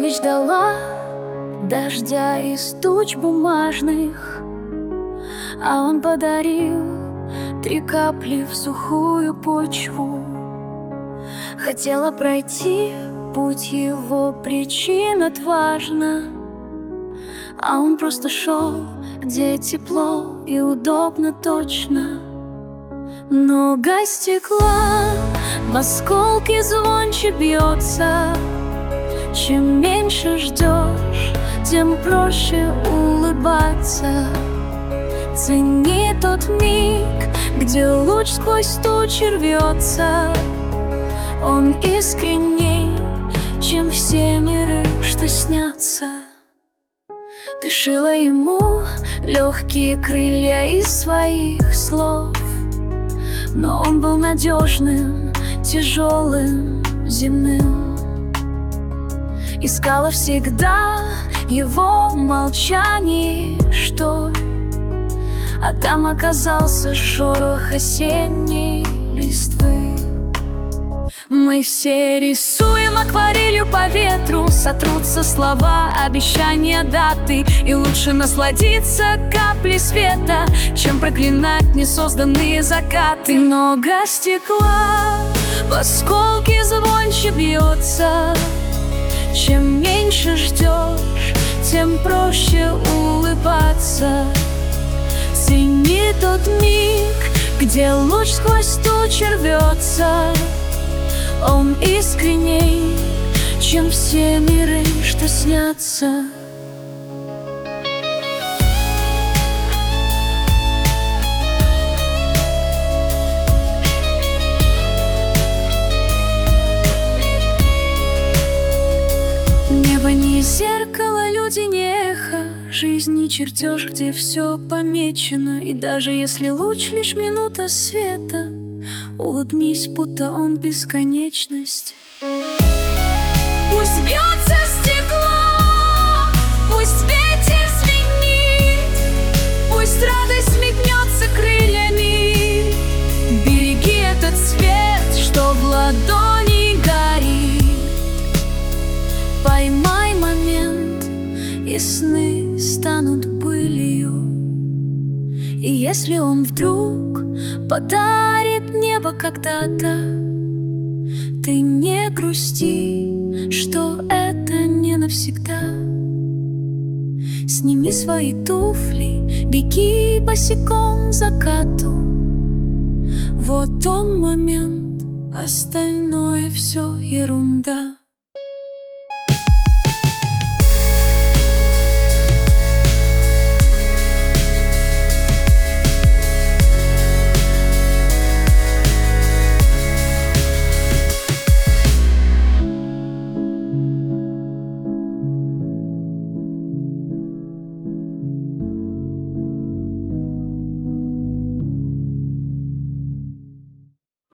ночь ждала дождя из туч бумажных, а он подарил 3 капли в сухую почву. Хотела пройти путь его причин отважно, а он просто шел, где тепло и удобно точно. Много стекла в осколке звонче бьется. Чем меньше ждешь, тем проще улыбаться. Цени тот миг, где луч сквозь тучи рвется. Он искренней, чем все миры, что снятся. Ты шила ему легкие крылья из своих слов, но он был надежным, тяжелым, земным. Искала всегда его молчание, что, а там оказался шорох осенней листвы. Мы все рисуем акварелью по ветру, сотрутся слова, обещания, даты, и лучше насладиться каплей света, чем проклинать несозданные закаты. Много стекла в осколке звонче бьется. Чем меньше ждешь, тем проще улыбаться. Цени тот миг, где луч сквозь тучи рвется. Он искренней, чем все миры, что снятся. Небо не зеркало, люди не эхо, жизнь не чертеж, где все помечено. И даже если луч лишь минута света, улыбнись, будто он бесконечность. Пусть бьется стекло, пусть ветер звенит, пусть радость мигнется крыльями. Береги этот свет, что в ладони горит. Поймай момент, и сны станут былью. И если он вдруг подарит небо когда-то, ты не грусти, что это не навсегда. Сними свои туфли, беги босиком к закату. Вот он момент, остальное все ерунда.